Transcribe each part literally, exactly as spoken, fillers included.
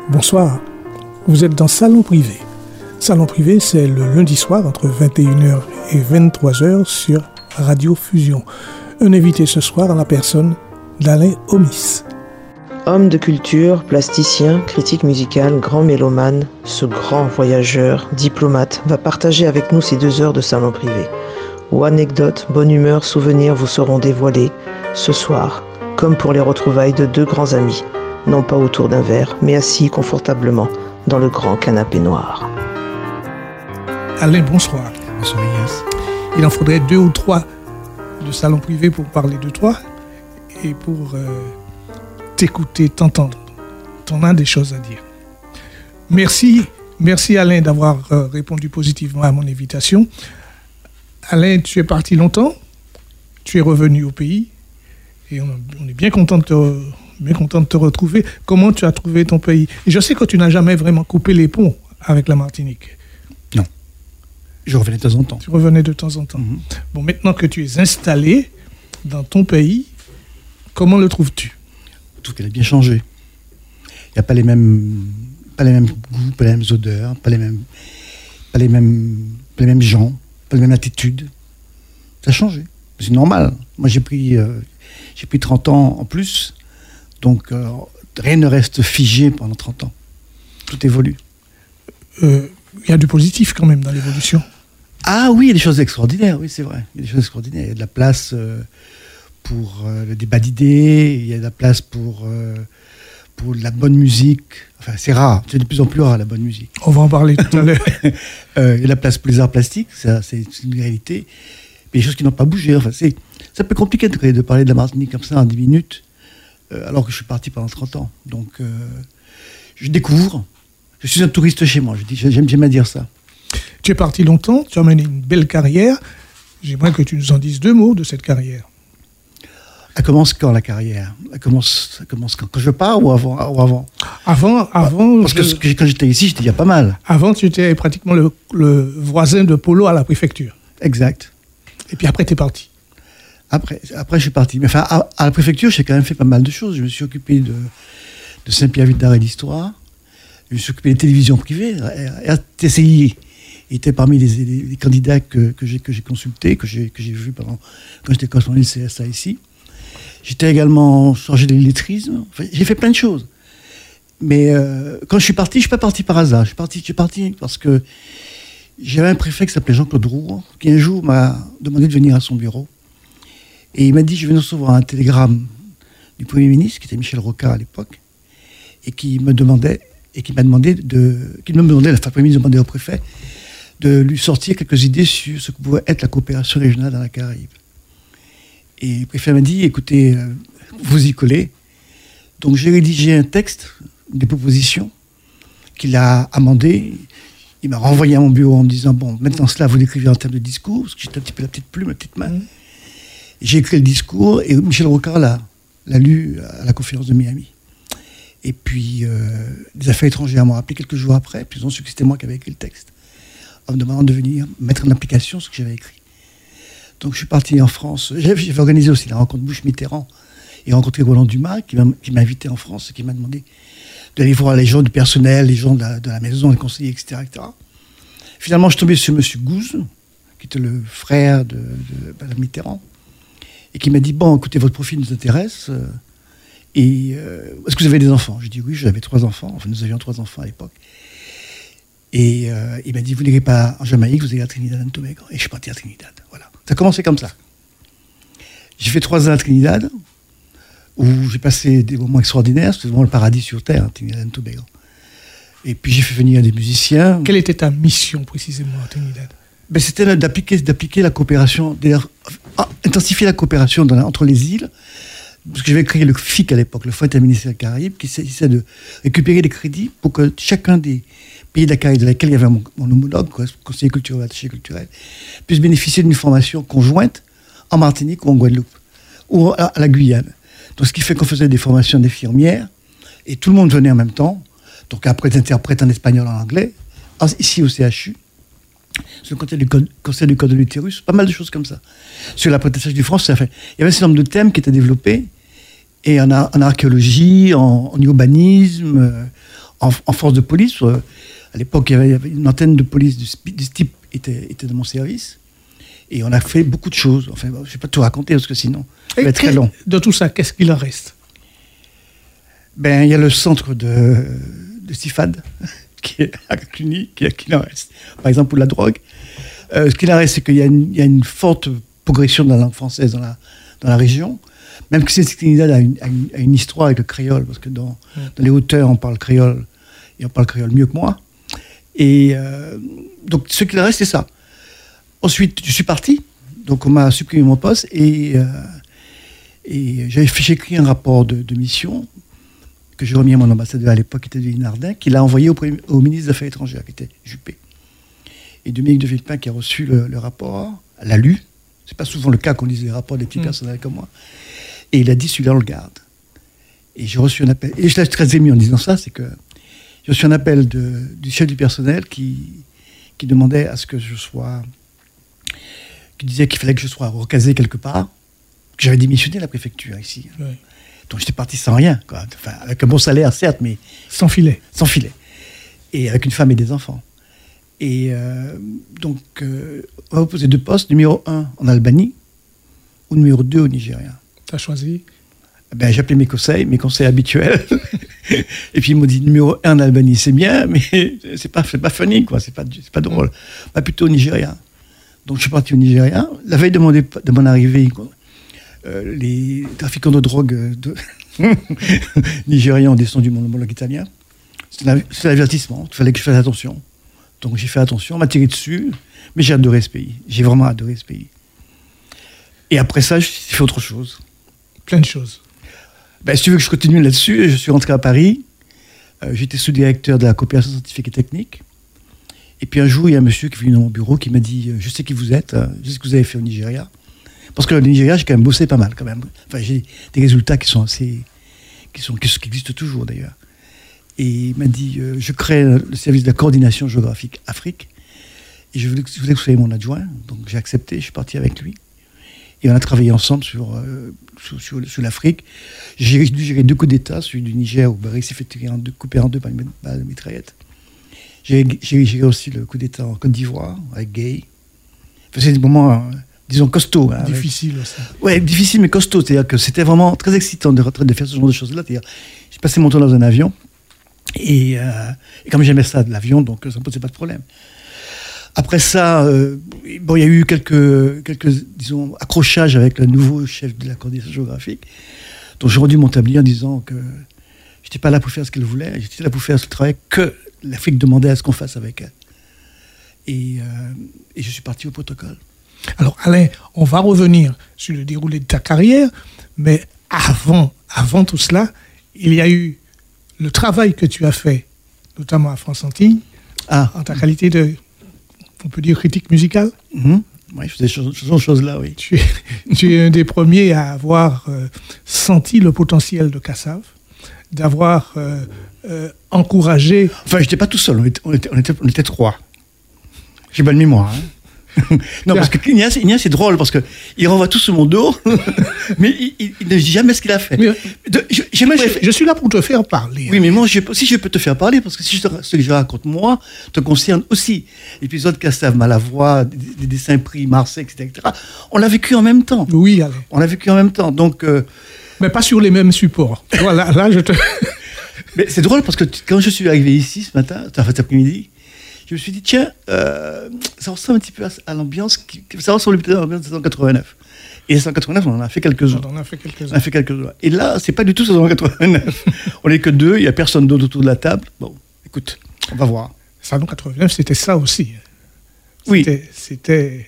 Bonsoir, vous êtes dans Salon Privé. Salon Privé, c'est le lundi soir entre vingt et une heures et vingt-trois heures sur Radio Fusion. Un invité ce soir en la personne d'Alain Omis. Homme de culture, plasticien, critique musicale, grand mélomane, ce grand voyageur, diplomate, va partager avec nous ces deux heures de Salon Privé, où anecdotes, bonne humeur, souvenirs vous seront dévoilés ce soir, comme pour les retrouvailles de deux grands amis, non pas autour d'un verre, mais assis confortablement dans le grand canapé noir. Alain, bonsoir. Bonsoir, yes. Il en faudrait deux ou trois de Salon Privé pour parler de toi et pour euh, t'écouter, t'entendre. T'en as des choses à dire. Merci, merci Alain d'avoir euh, répondu positivement à mon invitation. Alain, tu es parti longtemps, tu es revenu au pays et on, on est bien content de te, bien content de te retrouver. Comment tu as trouvé ton pays? Et je sais que tu n'as jamais vraiment coupé les ponts avec la Martinique. Non. Je revenais de temps en temps. Tu revenais de temps en temps. Mm-hmm. Bon, maintenant que tu es installé dans ton pays, comment le trouves-tu? Je trouve qu'elle a bien changé. Il n'y a pas les mêmes, pas les mêmes goûts, pas les mêmes odeurs, pas les mêmes, pas les mêmes, pas les mêmes gens, pas les mêmes attitudes. Ça a changé. C'est normal. Moi, j'ai pris, euh, j'ai pris trente ans en plus, donc euh, rien ne reste figé pendant trente ans. Tout évolue. Euh, il y a du positif quand même dans l'évolution. Ah oui, il y a des choses extraordinaires, oui, c'est vrai. Il y a des choses extraordinaires. Il y a de la place euh, pour euh, le débat d'idées, il y a de la place pour, euh, pour la bonne musique. Enfin, c'est rare, c'est de plus en plus rare, la bonne musique. On va en parler tout à l'heure. euh, il y a de la place pour les arts plastiques, ça, c'est une réalité. Mais des choses qui n'ont pas bougé. Enfin, c'est, c'est un peu compliqué de, de parler de la Martinique comme ça en dix minutes, euh, alors que je suis parti pendant trente ans. Donc, euh, je découvre. Je suis un touriste chez moi, je dis, j'aime, j'aime à dire ça. Tu es parti longtemps, tu as mené une belle carrière. J'aimerais que tu nous en dises deux mots de cette carrière. Elle commence quand, la carrière? Elle commence, elle commence quand, quand je pars ou avant, ou avant Avant, avant. Parce je... que quand j'étais ici, j'étais déjà pas mal. Avant, tu étais pratiquement le, le voisin de Polo à la préfecture. Exact. Et puis après, tu es parti. Après, après, je suis parti. Mais enfin, à, à la préfecture, j'ai quand même fait pas mal de choses. Je me suis occupé de, de Saint-Pierre-Ville d'art et d'histoire. Je me suis occupé des télévisions privées. R T C I était parmi les, les, les candidats que, que, j'ai, que j'ai consultés, que j'ai, que j'ai vus pendant, quand j'étais correspondant du C S A ici. J'étais également chargé de l'illettrisme. Enfin, j'ai fait plein de choses. Mais euh, quand je suis parti, je ne suis pas parti par hasard. Je suis parti, je suis parti parce que j'avais un préfet qui s'appelait Jean-Claude Roux, qui un jour m'a demandé de venir à son bureau. Et il m'a dit, je viens de recevoir un télégramme du Premier ministre, qui était Michel Rocard à l'époque, et qui me demandait, et qui m'a demandé de, qui me demandait, la Premier ministre demandait au préfet de lui sortir quelques idées sur ce que pouvait être la coopération régionale dans la Caraïbe. Et le préfet m'a dit, écoutez, euh, vous y collez. Donc j'ai rédigé un texte, des propositions, qu'il a amendé. Il m'a renvoyé à mon bureau en me disant, bon, maintenant cela, vous l'écrivez en termes de discours, parce que j'étais un petit peu la petite plume, la petite main. Mmh. J'ai écrit le discours, et Michel Rocard l'a, l'a lu à la conférence de Miami. Et puis, euh, les affaires étrangères m'ont rappelé quelques jours après, puis ils ont su que c'était moi qui avais écrit le texte, en me demandant de venir mettre en application ce que j'avais écrit. Donc je suis parti en France. J'avais, j'avais organisé aussi la rencontre Bush-Mitterrand et rencontré Roland Dumas, qui m'a, qui m'a invité en France et qui m'a demandé d'aller voir les gens du personnel, les gens de la, de la maison, les conseillers, et cetera, et cetera. Finalement, je suis tombé sur M. Gouze, qui était le frère de, de Mme Mitterrand, et qui m'a dit, bon, écoutez, votre profil nous intéresse, euh, et euh, est-ce que vous avez des enfants? J'ai dit oui, j'avais trois enfants, enfin nous avions trois enfants à l'époque. Et euh, il m'a dit, vous n'irez pas en Jamaïque, vous allez à Trinidad and Tobago. Et je suis parti à Trinidad, voilà. Ça a commencé comme ça. J'ai fait trois ans à Trinidad, où j'ai passé des moments extraordinaires, c'était vraiment le paradis sur Terre, hein, Trinidad and Tobago. Et puis j'ai fait venir des musiciens. Quelle était ta mission précisément à Trinidad? Ben, c'était d'appliquer, d'appliquer la coopération, intensifier la coopération dans la, entre les îles, parce que j'avais créé le F I C à l'époque, le Fonds interministériel Caraïbes, qui s'agissait de récupérer des crédits pour que chacun des pays de la Caraïbe, dans lesquels il y avait mon, mon homologue, conseiller culturel, attaché culturel, puisse bénéficier d'une formation conjointe en Martinique ou en Guadeloupe, ou à, à la Guyane. Donc ce qui fait qu'on faisait des formations d'infirmières, et tout le monde venait en même temps, donc après des interprètes en espagnol, en anglais, ici au C H U, sur le conseil du code, conseil du code de l'utérus, pas mal de choses comme ça. Sur l'apprentissage du français, enfin, il y avait un certain nombre de thèmes qui étaient développés, et en, en archéologie, en, en urbanisme, en, en force de police. Euh, à l'époque, il y, avait, il y avait une antenne de police de ce type était, était dans mon service. Et on a fait beaucoup de choses. Enfin, je ne vais pas tout raconter parce que sinon, ça va être très long. De tout ça, qu'est-ce qu'il en reste? Ben, il y a le centre de, de CIFAD, qui est à Cluny, qui, qui en reste. Par exemple, pour la drogue. Euh, ce qu'il en reste, c'est qu'il y a, une, il y a une forte progression de la langue française dans la, dans la région. Même que Trinidad a une, a, une, a une histoire avec le créole, parce que dans, mmh. dans les hauteurs, on parle créole, et on parle créole mieux que moi. Et euh, donc, ce qu'il en reste, c'est ça. Ensuite, je suis parti, donc on m'a supprimé mon poste, et, euh, et j'avais fait, j'ai écrit un rapport de, de mission que j'ai remis à mon ambassadeur à l'époque, qui était Denis Nardin, qui l'a envoyé au, premier, au ministre des Affaires étrangères, qui était Juppé. Et Dominique de Villepin, qui a reçu le, le rapport, l'a lu. C'est pas souvent le cas qu'on lise les rapports des petits mmh. personnels comme moi. Et il a dit, celui-là, on le garde. Et j'ai reçu un appel. Et je suis très ému en disant ça, c'est que j'ai reçu un appel de, du chef du personnel qui, qui demandait à ce que je sois... qui disait qu'il fallait que je sois recasé quelque part, que j'avais démissionné de la préfecture ici. Oui. Donc j'étais parti sans rien, quoi. Enfin, avec un bon salaire, certes, mais... Sans filet. Sans filet. Et avec une femme et des enfants. Et euh, donc, euh, on va vous poser deux postes, numéro un en Albanie, ou numéro deux au Nigeria. Tu as choisi? Ben, j'ai appelé mes conseils, mes conseils habituels. Et puis ils m'ont dit, numéro un en Albanie, c'est bien, mais c'est pas, c'est pas funny, quoi. C'est pas, c'est pas drôle. Pas plutôt au Nigeria. Donc je suis parti au Nigeria. La veille de mon, dép- de mon arrivée, euh, les trafiquants de drogue de nigérians ont descendu mon homologue italien. C'est, la, c'est l'avertissement. Il fallait que je fasse attention. Donc j'ai fait attention, on m'a tiré dessus, mais j'ai adoré ce pays. J'ai vraiment adoré ce pays. Et après ça, j'ai fait autre chose. Plein de choses. Ben, si tu veux que je continue là-dessus, je suis rentré à Paris. Euh, j'étais sous-directeur de la coopération scientifique et technique. Et puis un jour, il y a un monsieur qui est venu dans mon bureau qui m'a dit « Je sais qui vous êtes, je sais ce que vous avez fait au Nigeria. » Parce que le Nigeria, j'ai quand même bossé pas mal, quand même. Enfin, j'ai des résultats qui sont assez... qui, sont, qui, qui existent toujours, d'ailleurs. Et il m'a dit euh, « Je crée le service de la coordination géographique Afrique. Et je voulais, je voulais que vous soyez mon adjoint. » Donc j'ai accepté, je suis parti avec lui. Et on a travaillé ensemble sur, euh, sur, sur, sur l'Afrique. J'ai dû gérer deux coups d'État, celui du Niger, où Barry s'est fait tirer en deux, coupé en deux par une balle de mitraillette. J'ai, j'ai géré aussi le coup d'État en Côte d'Ivoire, avec Gay. Enfin, c'est des moments, euh, disons, costauds. Hein, difficile avec... aussi. Oui, difficile, mais costaud. C'est-à-dire que c'était vraiment très excitant de, de faire ce genre de choses-là. C'est-à-dire, j'ai passé mon temps dans un avion, et, euh, et comme j'aimais ça de l'avion, donc ça ne me posait pas de problème. Après ça, euh, bon, il y a eu quelques, quelques, disons, accrochages avec le nouveau chef de la coordination géographique. Donc j'ai rendu mon tablier en disant que je n'étais pas là pour faire ce qu'elle voulait, j'étais là pour faire ce travail que l'Afrique demandait à ce qu'on fasse avec elle. Et, euh, et je suis parti au protocole. Alors Alain, on va revenir sur le déroulé de ta carrière, mais avant, avant tout cela, il y a eu le travail que tu as fait, notamment à France Antilles, ah. en ta qualité de... on peut dire critique musicale. Mmh. Oui, je faisais ce genre de choses-là, oui. Tu es, tu es un des premiers à avoir euh, senti le potentiel de Kassav, d'avoir euh, euh, encouragé... Enfin, je n'étais pas tout seul, on était, on était, on était, on était trois. J'ai bonne mémoire, hein. Non, parce que Ignace, Ignace, c'est drôle, parce qu'il renvoie tout sur mon dos, mais il, il, il ne dit jamais ce qu'il a fait. Mais, de, je, je, je, je suis là pour te faire parler. Oui, hein. Mais moi, je, si je peux te faire parler, parce que si je te, ce que je raconte, moi, te concerne aussi. L'épisode Kassav, Malavoie, des, des dessins pris, Marseille, et cetera. On l'a vécu en même temps. Oui, allez. On l'a vécu en même temps, donc... Euh, mais pas sur les mêmes supports. Voilà, là, je te... Mais c'est drôle, parce que tu, quand je suis arrivé ici, ce matin, enfin, cet après-midi, je me suis dit, tiens, euh, ça ressemble un petit peu à, à l'ambiance, qui, ça ressemble peut-être à l'ambiance de cent quatre-vingt-neuf. Et cent quatre-vingt-neuf, on en a fait quelques-uns. On en a fait quelques-uns. On a fait quelques-uns. Et là, c'est pas du tout cent quatre-vingt-neuf. On n'est que deux, il n'y a personne d'autre autour de la table. Bon, écoute, on va voir. cent quatre-vingt-neuf, c'était ça aussi. Oui. C'était, c'était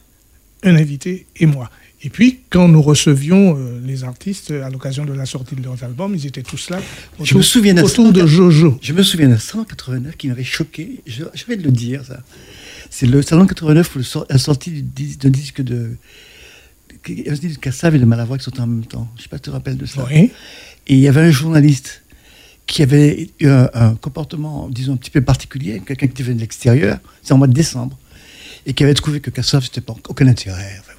un invité et moi. Et puis, quand nous recevions euh, les artistes à l'occasion de la sortie de leurs albums, ils étaient tous là, autour, je me souviens autour de Jojo. Je me souviens de cent quatre-vingt-neuf qui m'avait choqué. Je, je vais te le dire, ça. C'est le Salon quatre-vingt-neuf pour le, la sortie d'un disque de... Un disque de Kassav et de Malavoie qui sont en même temps. Je ne sais pas si tu te rappelles de ça. Oui. Et il y avait un journaliste qui avait eu un, un comportement, disons, un petit peu particulier, quelqu'un qui venait de l'extérieur, c'est en mois de décembre, et qui avait trouvé que Kassav, c'était pas aucun intérêt. Enfin,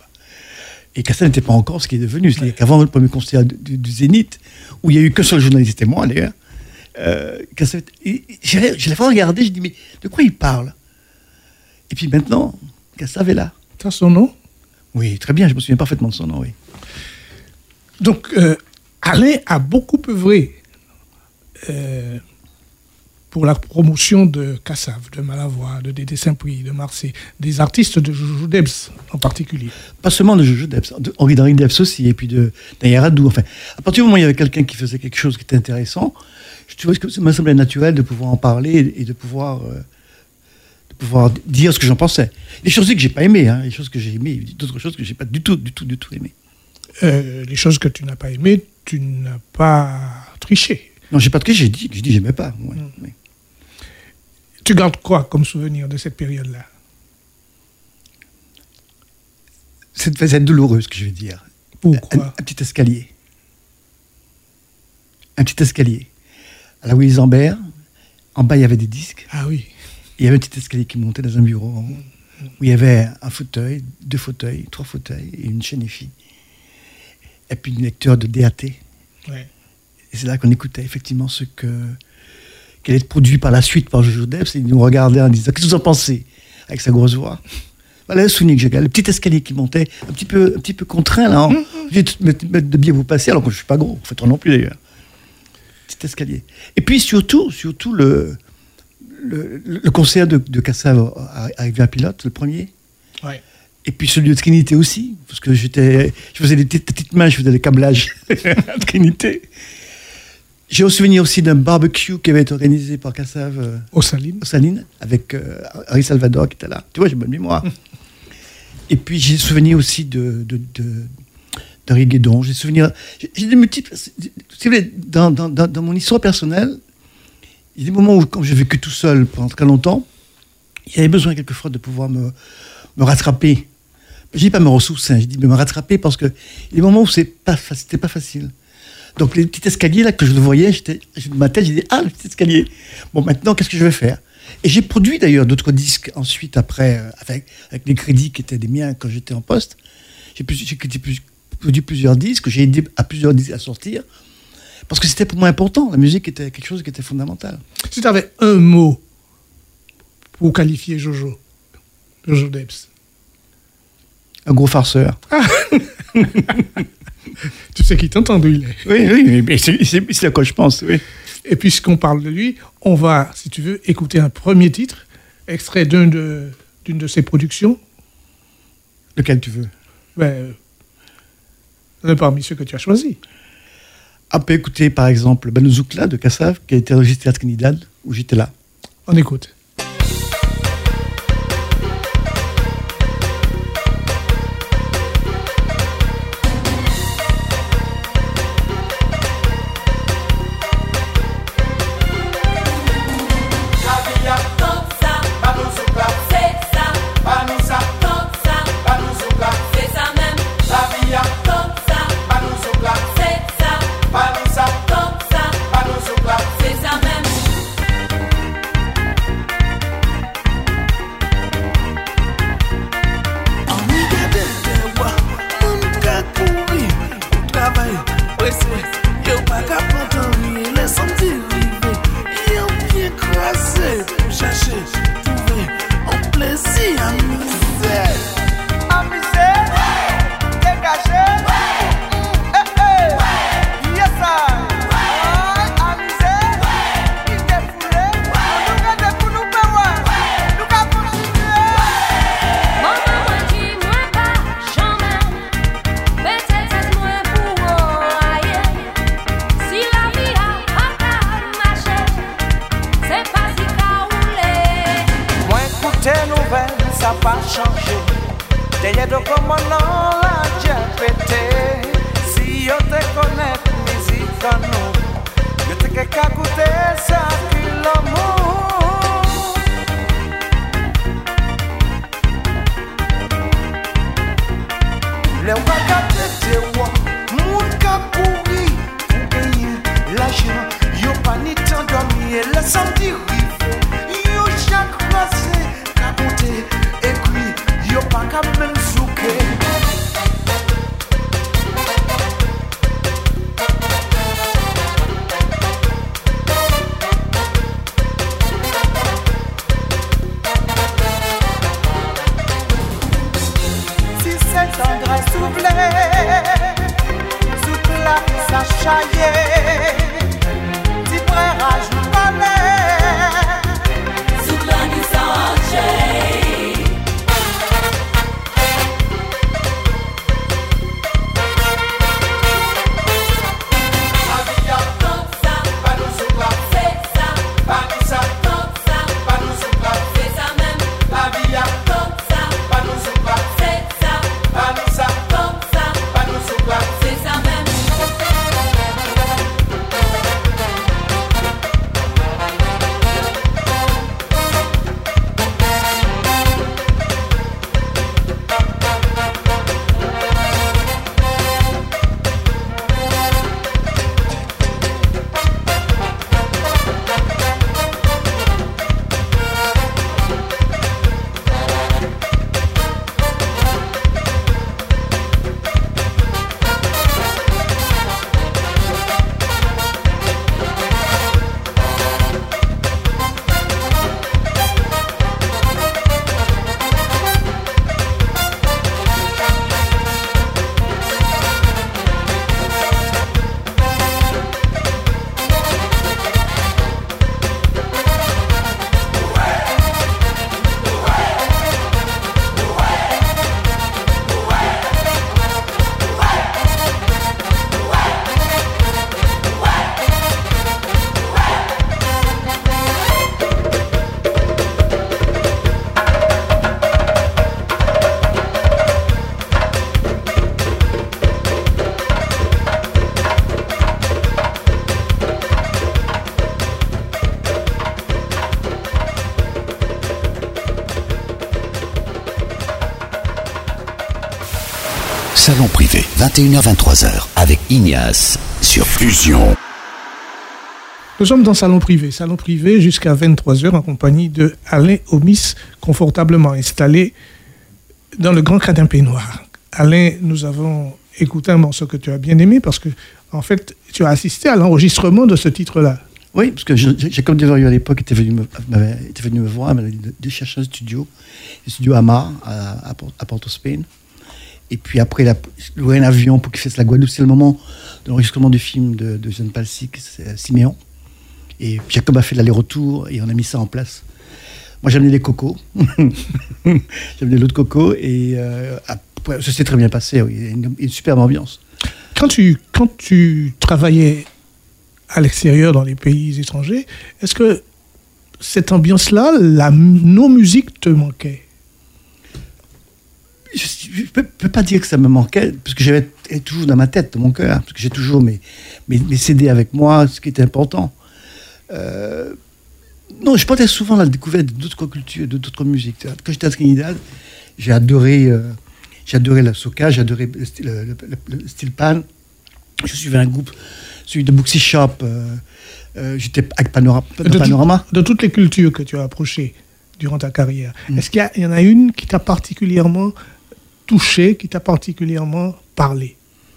et Kassav n'était pas encore ce qui est devenu. C'est-à-dire qu'avant le premier concert du, du Zénith, où il n'y a eu qu'un seul journaliste, c'était moi d'ailleurs, Euh, j'ai, je l'ai regardé, je dis, mais de quoi il parle? Et puis maintenant, Kassav est là. T'as son nom? Oui, très bien, je me souviens parfaitement de son nom, oui. Donc, euh, Alain a beaucoup œuvré euh, pour la promotion de Kassav, de Malavoie, de Dédé Saint-Prix, de Marseille, des artistes de Jojo Debs en particulier. Pas seulement de Jojo Debs, de Henri Debs aussi, et puis de Nayaradou. Enfin, à partir du moment où il y avait quelqu'un qui faisait quelque chose qui était intéressant, je trouvais que ça m'a semblé naturel de pouvoir en parler et de pouvoir, euh, de pouvoir dire ce que j'en pensais. Les choses que j'ai pas aimées, hein, les choses que j'ai aimées, d'autres choses que j'ai pas du tout, du tout, du tout aimées. Euh, les choses que tu n'as pas aimées, tu n'as pas triché. Non, j'ai pas triché, j'ai dit, j'ai dit j'aimais pas. Ouais, mmh. mais... Tu gardes quoi comme souvenir de cette période-là? C'est, c'est douloureux, ce que je veux dire. Pourquoi? un, un petit escalier. Un petit escalier. À la Louis Lambert, en bas, il y avait des disques. Ah oui. Il y avait un petit escalier qui montait dans un bureau en haut, où il y avait un fauteuil, deux fauteuils, trois fauteuils et une chaîne EFI. Et puis une lecteur de D A T. Ouais. Et c'est là qu'on écoutait effectivement ce que... qu'elle est produit par la suite par Jojo Debs, et il nous regardait en disant « Qu'est-ce que vous en pensez ?» avec sa grosse voix. Voilà le souvenir que j'ai, le petit escalier qui montait, un petit peu, un petit peu contraint, là. Hein. J'ai de mettre de bien vous passer, alors que je ne suis pas gros, en fait, toi non plus d'ailleurs. Petit escalier. Et puis surtout, surtout le, le, le concert de, de Kassav avec un pilote, le premier. Ouais. Et puis celui de Trinité aussi, parce que j'étais, je faisais des petites, petites mains, je faisais des câblages à Trinité. J'ai au souvenir aussi d'un barbecue qui avait été organisé par Kassav euh, au Salines, au Salines avec euh, Harry Salvador qui était là. Tu vois, j'ai bonne mémoire. Et puis j'ai souvenir aussi de, de, de, d'Henri Guédon. J'ai souvenir, j'ai, j'ai des multiples. Si vous voulez, dans, dans, dans, dans mon histoire personnelle, il y a des moments où, quand j'ai vécu tout seul pendant très longtemps, il y avait besoin quelquefois de pouvoir me, me rattraper. Je dis pas me ressourcer, hein, je dis me rattraper parce que il y a des moments où c'est pas, c'était pas facile. Donc les petits escaliers là que je le voyais, j'étais, dans ma tête, j'ai dit ah le petit escalier. Bon maintenant qu'est-ce que je vais faire? Et j'ai produit d'ailleurs d'autres disques ensuite après euh, avec avec les crédits qui étaient des miens quand j'étais en poste. J'ai, plus, j'ai plus, produit plusieurs disques, j'ai aidé à plusieurs disques à sortir parce que c'était pour moi important. La musique était quelque chose qui était fondamental. Si tu avais un mot pour qualifier Jojo, Jojo Debs. Un gros farceur. Ah. Tu sais qui t'entend d'où il est. Oui, oui, mais c'est, c'est, c'est à quoi je pense, oui. Et puisqu'on parle de lui, on va, si tu veux, écouter un premier titre, extrait d'un de, d'une de ses productions. Lequel tu veux? Ben, euh, parmi ceux que tu as choisis. On peut écouter, par exemple, Banouzoukla de Kassav, qui a été enregistré à Trinidad, où j'étais là. On écoute. Salon privé, vingt et une heures vingt-trois heures, avec Ignace sur Fusion. Nous sommes dans Salon privé. Salon privé jusqu'à vingt-trois heures en compagnie de Alain Omis, confortablement installé dans le Grand Canapé Noir. Alain, nous avons écouté un morceau que tu as bien aimé parce que, en fait, tu as assisté à l'enregistrement de ce titre-là. Oui, parce que Jacob Deverio à l'époque était venu me, était venu me voir, m'avait dit de, de chercher un studio, le studio Amar à, à, à Porto Spain. Et puis après, il a loué un avion pour qu'il fasse la Guadeloupe. C'est le moment de l'enregistrement du film de, de Jeanne Palsic, Siméon. Et Jacob a fait l'aller-retour et on a mis ça en place. Moi, j'ai amené des cocos. J'ai amené l'eau de coco et euh, après, ça s'est très bien passé. Oui. Il y a une, une superbe ambiance. Quand tu, quand tu travaillais à l'extérieur, dans les pays étrangers, est-ce que cette ambiance-là, la, nos musiques te manquaient? Je ne peux, peux pas dire que ça me manquait, parce que j'avais toujours dans ma tête, dans mon cœur, parce que j'ai toujours mes, mes, mes C D avec moi, ce qui était important. Euh, non, je portais souvent la découverte d'autres cultures, d'autres musiques. Quand j'étais à Trinidad, j'ai adoré, euh, j'ai adoré la soca, j'ai adoré le, le, le, le steel pan. Je suivais un groupe, celui de Booksy Shop. Euh, euh, j'étais avec Panorama. De, Panorama. Tout, de toutes les cultures que tu as approchées durant ta carrière, mmh. est-ce qu'il y, a, il y en a une qui t'a particulièrement touché, qui t'a particulièrement parlé?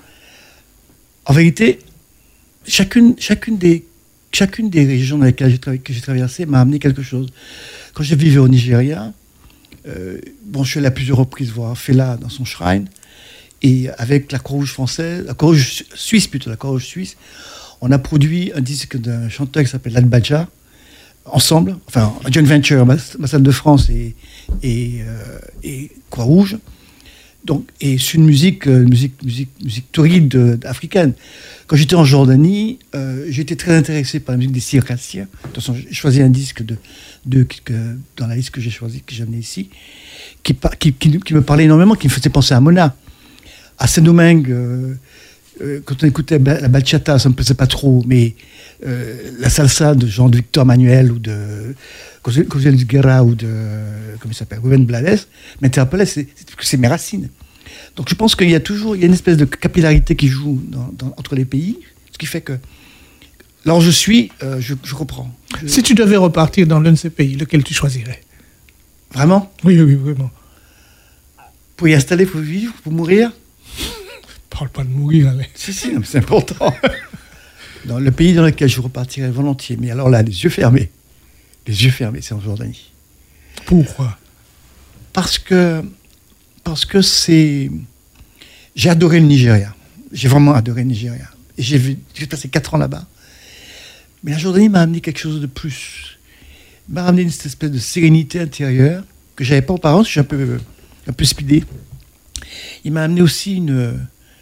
En vérité, chacune, chacune, des, chacune des régions dans lesquelles j'ai, tra- que j'ai traversé m'a amené quelque chose. Quand je vivais au Nigeria, euh, bon, je suis allé à plusieurs reprises voir Fela dans son shrine, et avec la Croix-Rouge française, la Croix-Rouge suisse plutôt, la Croix-Rouge suisse, on a produit un disque d'un chanteur qui s'appelle Ladbaja, ensemble, enfin, un joint venture, Ambassade de France et, et, euh, et Croix-Rouge. Donc, et c'est une musique, euh, musique, musique, musique tauride euh, africaine. Quand j'étais en Jordanie, euh, j'étais très intéressé par la musique des circassiens. De toute façon, j'ai choisi un disque de, de, que, dans la liste que j'ai choisi, que j'ai amené ici, qui, qui, qui, qui me parlait énormément, qui me faisait penser à Mona. À Saint-Domingue, euh, euh, quand on écoutait la bachata, ça ne me plaisait pas trop, mais euh, la salsa de Jean de Victor Manuel ou de Cosel Guerra ou de, comment il s'appelle, Rubén Blades, m'interpellait, c'est, c'est, c'est mes racines. Donc je pense qu'il y a toujours, il y a une espèce de capillarité qui joue dans, dans, entre les pays, ce qui fait que là où je suis, euh, je, je reprends. Je... Si tu devais repartir dans l'un de ces pays, lequel tu choisirais? Vraiment? Oui, oui, vraiment. Pour y installer, pour vivre, pour mourir? Parle pas de mourir, allez. Si, si, c'est important. Dans le pays dans lequel je repartirais volontiers, mais alors là, les yeux fermés. Les yeux fermés, c'est en Jordanie. Pourquoi? Parce que, parce que c'est... J'ai adoré le Nigeria. J'ai vraiment adoré le Nigeria. Et j'ai, vu, j'ai passé quatre ans là-bas. Mais la Jordanie m'a amené quelque chose de plus. Il m'a amené une espèce de sérénité intérieure que je n'avais pas auparavant, parce que je suis un peu, un peu speedé. Il m'a amené aussi une,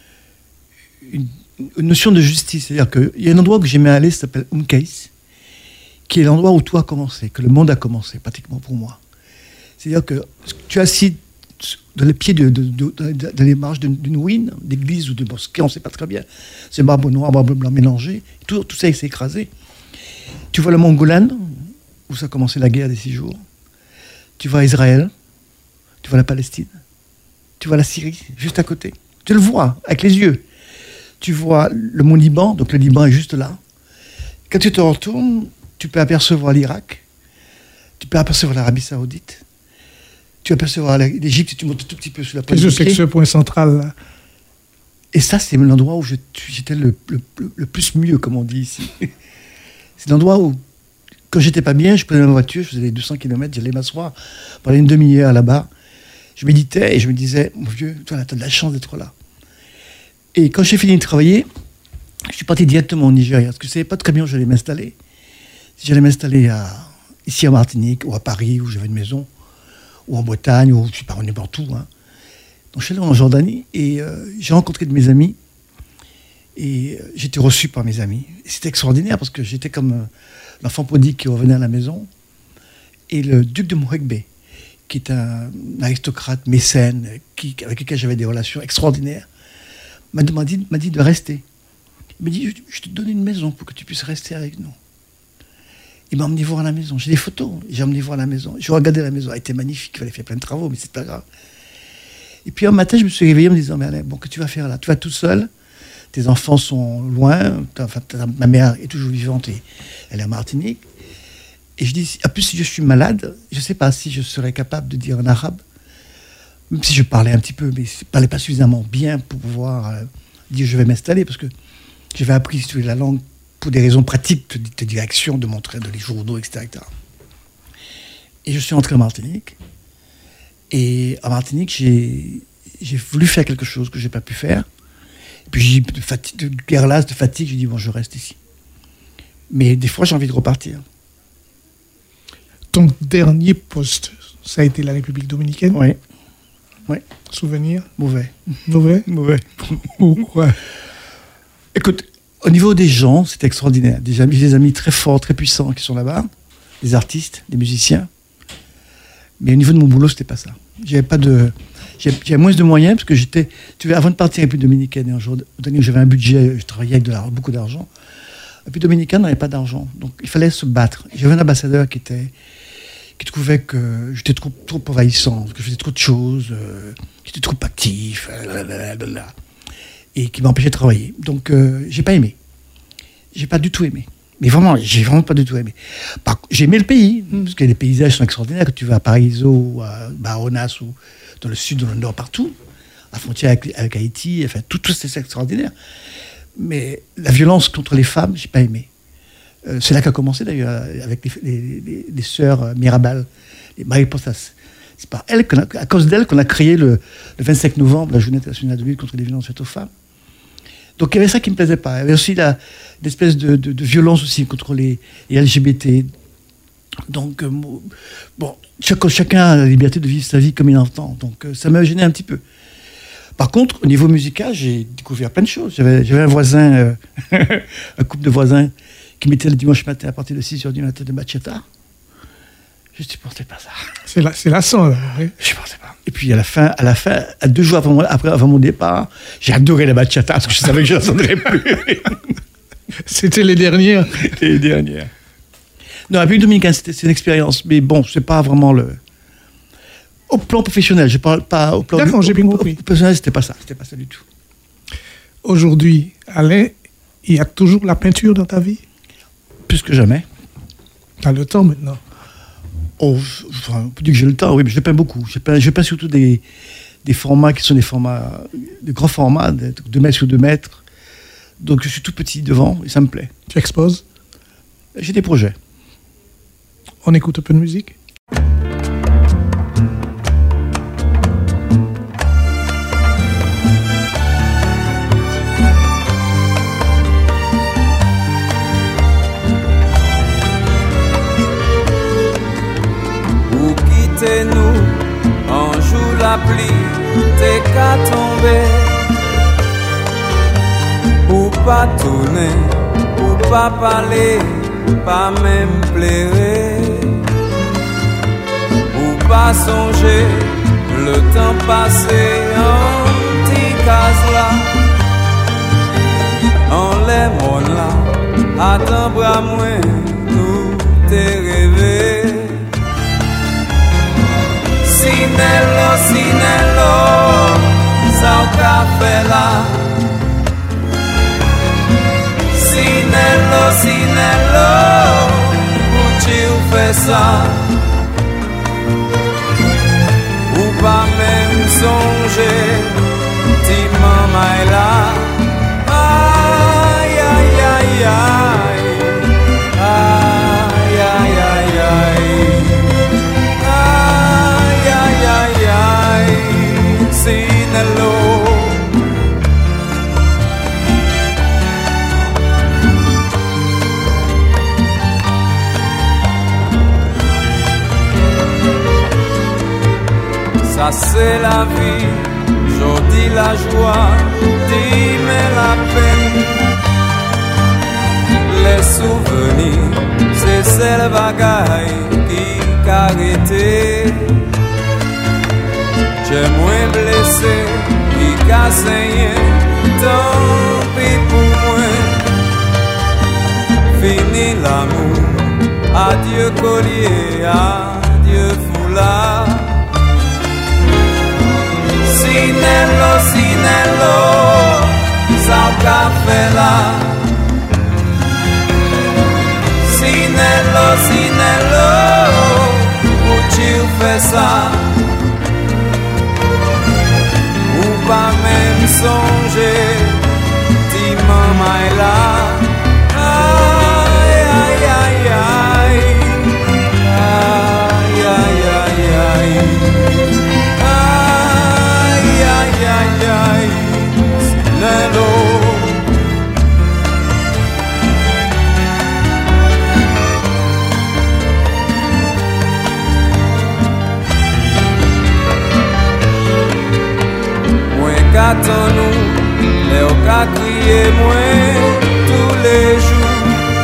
une, une notion de justice. C'est-à-dire qu'il y a un endroit que j'aimais aller, ça s'appelle Umkais, qui est l'endroit où tout a commencé, que le monde a commencé, pratiquement pour moi. C'est-à-dire que tu es assis dans les pieds, de, de, de, de, dans les marches d'une, d'une ruine, d'église ou de mosquée, on ne sait pas très bien. C'est marbre noir, marbre blanc mélangé, tout, tout ça s'est écrasé. Tu vois le mont Golan, où ça a commencé la guerre des six jours. Tu vois Israël, tu vois la Palestine, tu vois la Syrie, juste à côté. Tu le vois, avec les yeux. Tu vois le mont Liban, donc le Liban est juste là. Quand tu te retournes, tu peux apercevoir l'Irak, tu peux apercevoir l'Arabie Saoudite, tu peux apercevoir l'Égypte, tu montes tout petit peu sur la pointe. Qu'est-ce que c'est que ce point central là? Et ça, c'est l'endroit où je, j'étais le, le, le plus mieux, comme on dit ici. C'est l'endroit où, quand j'étais pas bien, je prenais ma voiture, je faisais les deux cents kilomètres, j'allais m'asseoir pendant une demi-heure là-bas. Je méditais et je me disais, mon vieux, toi, tu as de la chance d'être là. Et quand j'ai fini de travailler, je suis parti directement au Nigeria, parce que je ne savais pas très bien où j'allais m'installer. Si j'allais m'installer à, ici en Martinique, ou à Paris, où j'avais une maison, ou en Bretagne, ou je ne sais pas, on est partout. Hein. Donc je suis allé en Jordanie et euh, j'ai rencontré de mes amis. Et euh, j'étais reçu par mes amis. Et c'était extraordinaire parce que j'étais comme euh, l'enfant prodigue qui revenait à la maison. Et le duc de Mouhekbe, qui est un, un aristocrate mécène, qui, avec lequel j'avais des relations extraordinaires, m'a demandé, m'a dit de rester. Il m'a dit, je, je te donne une maison pour que tu puisses rester avec nous. Il m'a emmené voir la maison. J'ai des photos. J'ai emmené voir la maison. J'ai regardé la maison. Elle était magnifique. Il fallait faire plein de travaux, mais c'est pas grave. Et puis un matin, je me suis réveillé en me disant, mais Alain, bon, que tu vas faire là? Tu vas tout seul, tes enfants sont loin, enfin, ma mère est toujours vivante et elle est en Martinique. Et je dis, en plus, si je suis malade, je ne sais pas si je serais capable de dire en arabe, même si je parlais un petit peu, mais je ne parlais pas suffisamment bien pour pouvoir euh, dire je vais m'installer, parce que j'avais appris si tu veux, la langue pour des raisons pratiques de, de direction, de montrer dans les journaux, et cetera, et cetera. Et je suis entré en Martinique. Et en Martinique, j'ai, j'ai voulu faire quelque chose que je n'ai pas pu faire. Et puis, j'ai de, fatigue, de guerre lasse, de fatigue, j'ai dit, bon, je reste ici. Mais des fois, j'ai envie de repartir. Ton dernier poste, ça a été la République dominicaine? Oui. Oui. Souvenir? Mauvais. Mauvais? Mauvais. Pourquoi? Écoute, au niveau des gens, c'est extraordinaire. Des amis, j'ai des amis très forts, très puissants qui sont là-bas, des artistes, des musiciens. Mais au niveau de mon boulot, c'était pas ça. J'avais pas de, j'avais, j'avais moins de moyens parce que j'étais, tu vois, avant de partir à la République dominicaine, un jour donné où j'avais un budget, je travaillais avec de l'argent, beaucoup d'argent. La République dominicaine n'avait pas d'argent, donc il fallait se battre. J'avais un ambassadeur qui était, qui trouvait que j'étais trop, trop envahissant, que je faisais trop de choses, euh, que j'étais trop actif, blablabla, et qui m'empêchait de travailler. Donc, euh, j'ai pas aimé. J'ai pas du tout aimé. Mais vraiment, j'ai vraiment pas du tout aimé. Par, j'ai aimé le pays, parce que les paysages sont extraordinaires. Quand tu vas à Paraiso, à Baronas, ou dans le sud, dans le nord, partout, à la frontière avec, avec Haïti, enfin, tout, tout c'est extraordinaire. Mais la violence contre les femmes, j'ai pas aimé. Euh, c'est là qu'a commencé d'ailleurs, avec les, les, les, les sœurs Mirabal, les Mariposas. C'est par elles, qu'on a, à cause d'elles, qu'on a créé le, le vingt-cinq novembre, la journée internationale de lutte contre les violences faites aux femmes. Donc il y avait ça qui ne me plaisait pas. Il y avait aussi la, l'espèce de, de, de violence aussi contre les, les L G B T. Donc, euh, bon, chaque, chacun a la liberté de vivre sa vie comme il entend. Donc euh, ça m'a gêné un petit peu. Par contre, au niveau musical, j'ai découvert plein de choses. J'avais, j'avais un voisin, euh, un couple de voisins qui mettait le dimanche matin à partir de six heures du matin de bachata. Je ne supportais pas ça. C'est, la, c'est lassant, là. Oui. Je ne supportais pas. Et puis à la fin, à la fin, à deux jours avant mon, après, avant mon départ, j'ai adoré la bachata parce que je savais que je ne l'entendrais plus. C'était les dernières. C'était les dernières. Non, la République dominicaine, c'était, c'est une expérience. Mais bon, ce n'est pas vraiment le... Au plan professionnel, je ne parle pas au plan... D'accord, du, j'ai bien au, compris. Au personnel, ce n'était pas ça. C'était pas ça du tout. Aujourd'hui, Alain, il y a toujours la peinture dans ta vie? Plus que jamais. Tu as le temps maintenant? Oh, enfin, on peut dire que j'ai le temps, oui, mais je peins beaucoup. Je peins, je peins surtout des, des formats qui sont des formats, de grands formats, de deux mètres sur deux mètres. Donc je suis tout petit devant et ça me plaît. Tu exposes? J'ai des projets. On écoute un peu de musique? Nous, on joue la pluie, t'es qu'à tomber. Ou pas tourner, ou pas parler, pas même plairer. Ou pas songer, le temps passé en petit case là. En les mon là, à ton bras moins, nous t'es rêvé. Sinello, Sinello, ça au café là. Sinello, Sinello, où tu fais ça? Ou pas même songer, ti maman est là. Aïe, aïe, aïe, aïe, aïe, aïe, aïe, aïe. Sinello. Ça c'est la vie, j'en la joie, dis-moi la peine. Les souvenirs, c'est celle bagaille qui carité. J'ai moins blessé, qui qu'a saigné, tant pis pour moi. Fini l'amour, adieu collier, adieu foulard. Sinello, Sinello, sa café là. Sinello, Sinello, où tu fais ça? Ou pas même songer, dis maman est là. Aïe, aïe, aïe, aïe. Aïe, aïe, aïe, aïe. Aïe, aïe, aïe, aïe. Sinello. Qu'attends-nous, les qu'à crier moins tous les jours.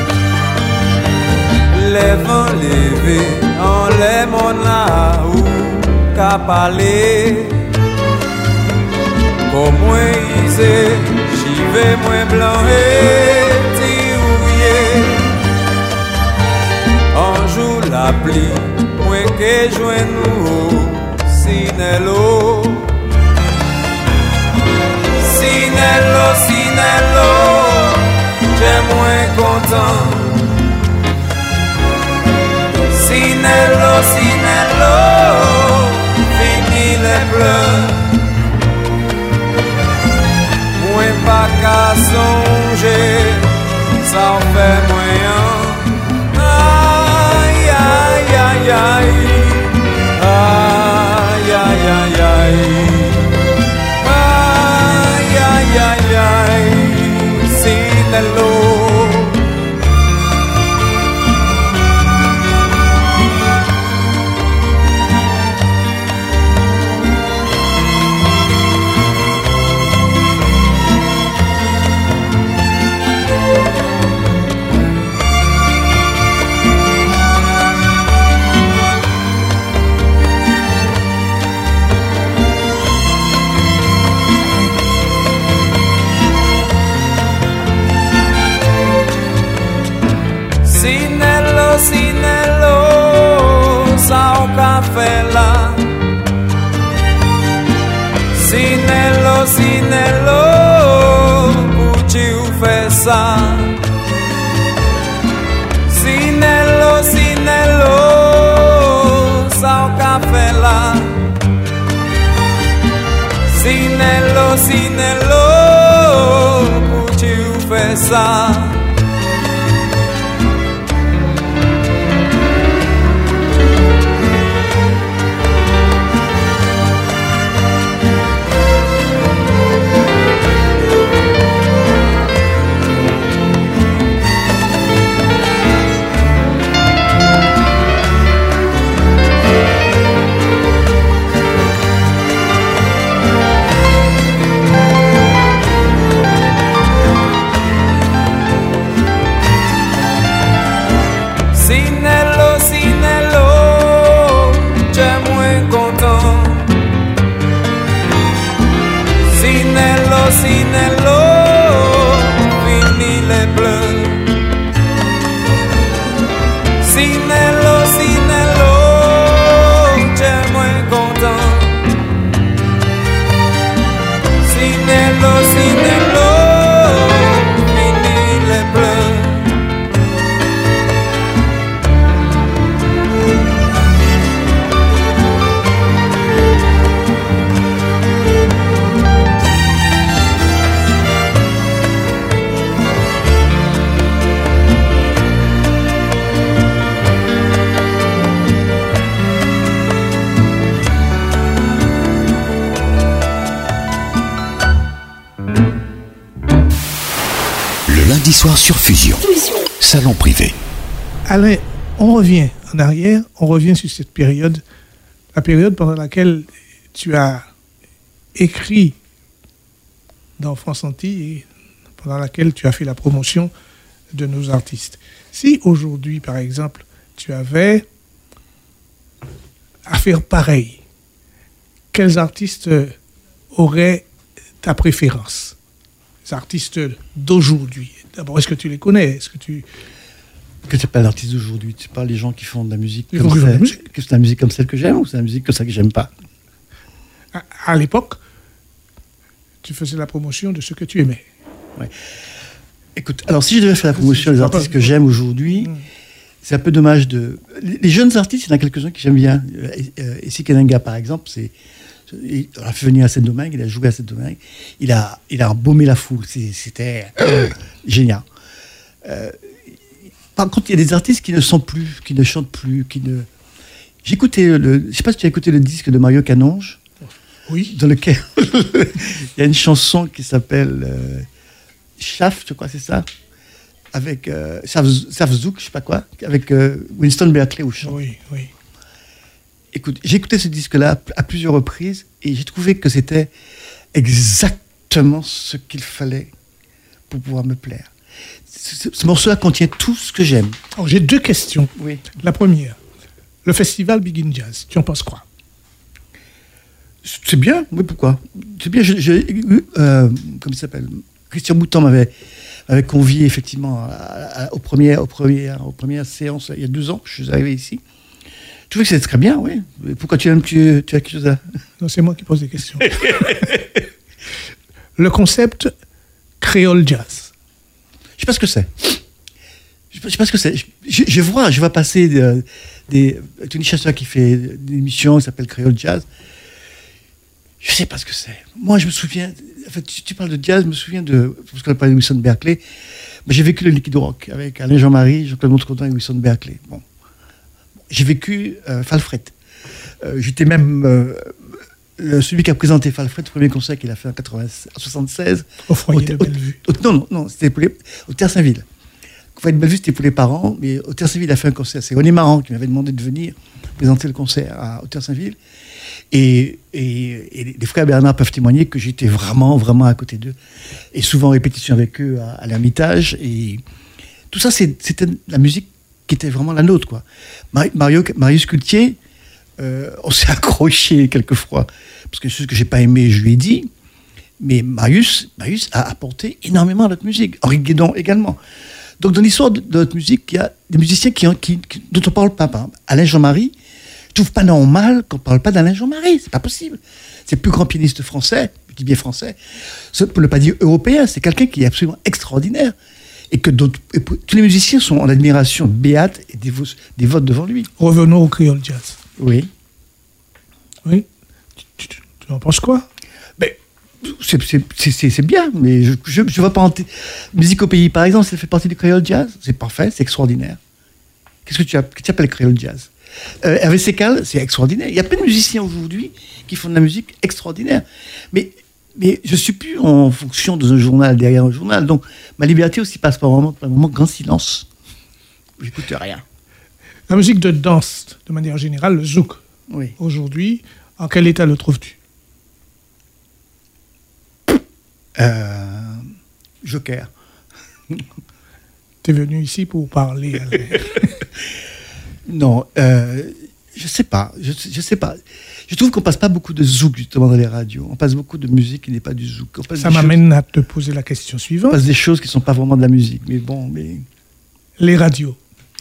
Les vents levés en les mona ou qu'à parler. Comme moi isé, j'y vais moins blanc et tirouillé. En jour la pluie, moins que joint nous, Sinello. Sinello, Sinello, j'ai moins content. Sinello, Sinello, fini les pleurs. Moins pas qu'à songer, ça en fait moyen. Aïe, aïe, aïe, aïe. Aïe, aïe, aïe, aïe. Aïe, aïe, aïe, Sinello. Sinello, ça au café là. Sinello, Sinello, où tu fais ça? Sinello, Sinello, ça au café là. Sinello, Sinello, où tu fais ça? Sinello, Sinello, j'ai moins content. Sinello, Sinello, fini les bleus. Sinello, Sinello, j'ai moins content. Sinello, Sinello, fini les bleus. Lundi soir sur Fusion. Salon privé. Alain, on revient en arrière, on revient sur cette période, la période pendant laquelle tu as écrit dans France Antilles et pendant laquelle tu as fait la promotion de nos artistes. Si aujourd'hui, par exemple, tu avais à faire pareil, quels artistes auraient ta préférence? Les artistes d'aujourd'hui. D'abord, est-ce que tu les connais? Est-ce que tu... Que tu parles d'artistes d'aujourd'hui? Tu parles des gens qui font de la musique Ils comme font de la celle, musique. que c'est la musique comme celle que j'aime ou c'est la musique comme ça que j'aime pas? À, à l'époque, tu faisais la promotion de ce que tu aimais. Ouais. Écoute, alors si je devais faire la promotion des artistes que j'aime aujourd'hui, mmh. c'est un peu dommage de... Les jeunes artistes, il y en a quelques-uns que j'aime bien. Essi Kenenga, par exemple, c'est... il a fait venir à Saint-Domingue, il a joué à Saint-Domingue, il a, il a embaumé la foule, c'était euh, génial. Euh, par contre, il y a des artistes qui ne sont plus, qui ne chantent plus, qui ne... J'ai écouté, le... je ne sais pas si tu as écouté le disque de Mario Canonge, oui. Dans lequel il y a une chanson qui s'appelle euh, Chaf, je crois, c'est ça, avec euh, Safzouk, je sais pas quoi, avec euh, Winston Berkeley au chant. Oui, oui. Écoute, j'ai écouté ce disque-là à plusieurs reprises et j'ai trouvé que c'était exactement ce qu'il fallait pour pouvoir me plaire. Ce, ce morceau-là contient tout ce que j'aime. Alors, j'ai deux questions. Oui. La première, le festival Begin Jazz, tu en penses quoi? C'est bien, oui, pourquoi? C'est bien, je, je, euh, comment il s'appelle? Christian Mouton m'avait, m'avait convié effectivement à, à, aux, premières, aux, premières, aux premières séances il y a deux ans que je suis arrivé ici. Je trouvais que c'était très bien, oui. Pourquoi tu aimes, tu, tu as quelque chose à... Non, c'est moi qui pose des questions. Le concept créole jazz. Je sais pas ce que c'est. Je sais pas ce que c'est. Je, je, je vois, je vois passer des, des Tony Chasseur qui fait une émission qui s'appelle Créole Jazz. Je sais pas ce que c'est. Moi, je me souviens. En fait, tu, tu parles de jazz, je me souviens de. Parce qu'on a parlé de Wilson Berkeley. Moi, j'ai vécu le liquid rock avec Alain Jean-Marie, Jean-Claude Montrecoutin et Wilson Berkeley. Bon. J'ai vécu euh, Falfret. Euh, j'étais même euh, le, celui qui a présenté Falfret, le premier concert qu'il a fait en soixante-seize. Au foyer de Bellevue. Au, au, non, non, non, c'était pour les, au Terre Saint-Ville. Au foyer de Bellevue, c'était pour les parents, mais au Terre Saint-Ville, il a fait un concert. C'est René Marant qui m'avait demandé de venir présenter le concert à, au Terre Saint-Ville. Et, et, et les frères Bernard peuvent témoigner que j'étais vraiment, vraiment à côté d'eux. Et souvent en répétition avec eux à, à l'Ermitage. Et tout ça, c'est, c'était la musique qui était vraiment la nôtre, quoi. Mario, Marius Cultier, euh, on s'est accroché quelquefois, parce que ce que j'ai pas aimé, je lui ai dit, mais Marius, Marius a apporté énormément à notre musique. Henri Guédon également. Donc dans l'histoire de, de notre musique, il y a des musiciens qui, qui, qui, dont on parle pas. Par exemple, Alain Jean-Marie, je trouve pas normal qu'on parle pas d'Alain Jean-Marie, c'est pas possible. C'est le plus grand pianiste français, je dis bien français, pour ne pas dire européen, c'est quelqu'un qui est absolument extraordinaire. Et que d'autres, et tous les musiciens sont en admiration béate et dévote, dévote devant lui. Revenons au créole jazz. Oui. Oui. Tu, tu, tu en penses quoi? Ben, c'est, c'est, c'est, c'est bien, mais je ne vois pas en t- Musique au pays, par exemple, ça fait partie du créole jazz. C'est parfait, c'est extraordinaire. Qu'est-ce que tu, as, que tu appelles créole jazz? euh, Hervé Sécal, c'est extraordinaire. Il y a plein de musiciens aujourd'hui qui font de la musique extraordinaire. Mais... Mais je ne suis plus en fonction d'un journal derrière un journal. Donc, ma liberté aussi passe par un moment, par un moment grand silence. J'écoute rien. La musique de danse, de manière générale, le zouk. Oui. Aujourd'hui, en quel état le trouves-tu? euh, Joker. Tu es venu ici pour parler. À la... Non, euh, je ne sais pas. Je ne sais pas. Je trouve qu'on passe pas beaucoup de zouk justement dans les radios. On passe beaucoup de musique qui n'est pas du zouk. Ça m'amène choses... à te poser la question suivante. On passe des choses qui sont pas vraiment de la musique, mais bon, mais les radios.